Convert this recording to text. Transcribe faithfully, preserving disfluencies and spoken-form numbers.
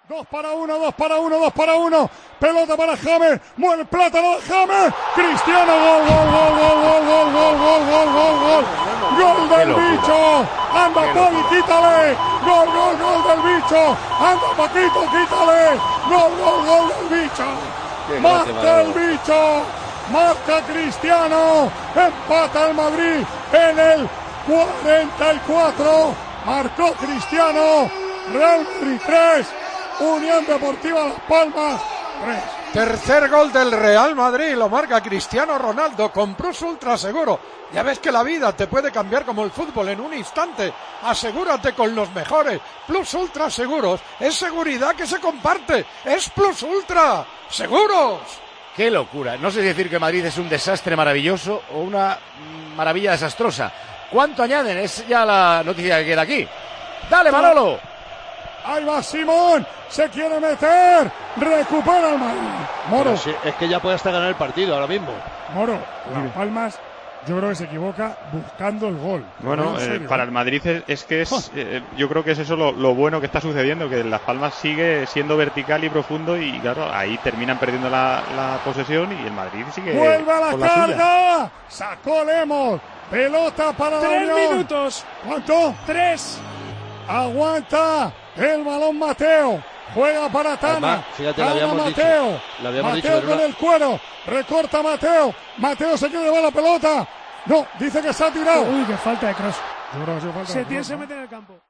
Dos para uno, dos para uno, dos para uno. Pelota para James. Muere plátano de James. Cristiano, gol, gol, gol, gol, gol, gol, gol, gol, gol, gol, gol. Gol del bicho. Anda, Poli, quítale. Gol, gol, gol del bicho. Anda, Paquito, quítale. Gol, gol, gol del bicho. Marca el bicho. Marca Cristiano. Empata el Madrid en el cuarenta y cuatro. Marcó Cristiano. Real Madrid tres. Unión Deportiva Las Palmas tres. Tercer gol del Real Madrid, lo marca Cristiano Ronaldo con Plus Ultra Seguro. Ya ves que la vida te puede cambiar como el fútbol en un instante. Asegúrate con los mejores. Plus Ultra Seguros es seguridad que se comparte. Es Plus Ultra Seguros. ¡Qué locura! No sé si decir que Madrid es un desastre maravilloso o una maravilla desastrosa. ¿Cuánto añaden? Es ya la noticia que queda aquí. ¡Dale, Manolo! Ahí va Simón, se quiere meter, recupera el Madrid. Moro. Si es que ya puede hasta ganar el partido ahora mismo. Moro, Las Palmas, yo creo que se equivoca buscando el gol. Bueno, eh, para el Madrid es, es que es, eh, yo creo que es eso lo, lo bueno que está sucediendo, que Las Palmas sigue siendo vertical y profundo y claro, ahí terminan perdiendo la, la posesión y el Madrid sigue. Vuelve a la con carga, la suya. Sacó Lemos, pelota para Tres la Unión. minutos. ¿Cuánto? Tres. Aguanta el balón Mateo. Juega para Tana. Además, fíjate, lo habíamos Mateo. dicho. Lo habíamos Mateo dicho, con una... el cuero. Recorta Mateo. Mateo se quiere llevar la pelota. No, dice que se ha tirado. Uy, qué falta de Kroos. Yo creo que ha sido falta de Setién Kroos, se ¿no? mete en el campo.